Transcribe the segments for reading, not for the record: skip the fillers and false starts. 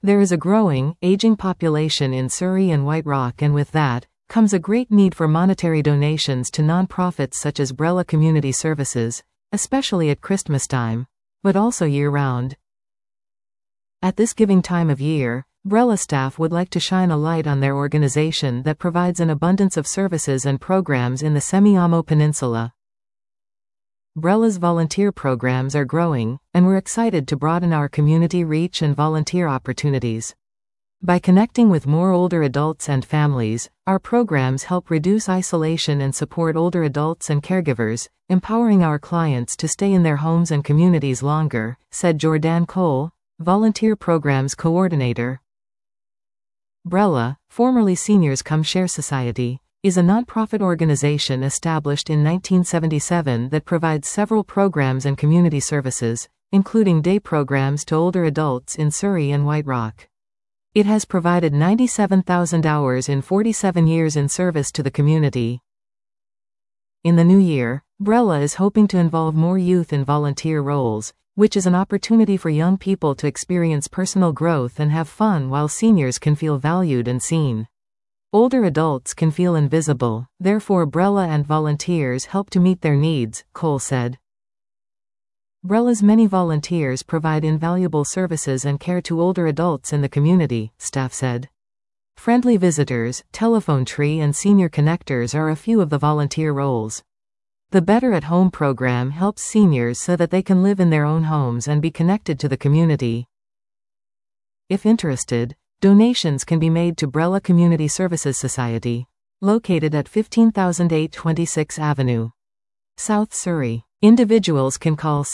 There is a growing, aging population in Surrey and White Rock, and with that comes a great need for monetary donations to non-profits such as Brella Community Services, especially at Christmas time, but also year-round. At this giving time of year, Brella staff would like to shine a light on their organization that provides an abundance of services and programs in the Semi-Amo Peninsula. Brella's volunteer programs are growing, and we're excited to broaden our community reach and volunteer opportunities. By connecting with more older adults and families, our programs help reduce isolation and support older adults and caregivers, empowering our clients to stay in their homes and communities longer, said Jordan Cole, Volunteer Programs Coordinator. Brella, formerly Seniors Come Share Society, is a nonprofit organization established in 1977 that provides several programs and community services, including day programs to older adults in Surrey and White Rock. It has provided 97,000 hours in 47 years in service to the community. In the new year, Brella is hoping to involve more youth in volunteer roles, which is an opportunity for young people to experience personal growth and have fun while seniors can feel valued and seen. Older adults can feel invisible, therefore Brella and volunteers help to meet their needs, Cole said. Brella's many volunteers provide invaluable services and care to older adults in the community, staff said. Friendly visitors, telephone tree and senior connectors are a few of the volunteer roles. The Better at Home program helps seniors so that they can live in their own homes and be connected to the community. If interested, donations can be made to Brella Community Services Society, located at 15,826 Avenue, South Surrey. Individuals can call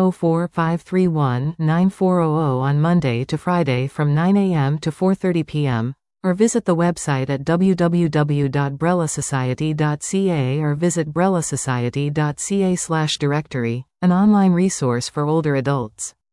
604-531-9400 on Monday to Friday from 9 a.m. to 4:30 p.m., or visit the website at www.brellasociety.ca or visit brellasociety.ca/directory, an online resource for older adults.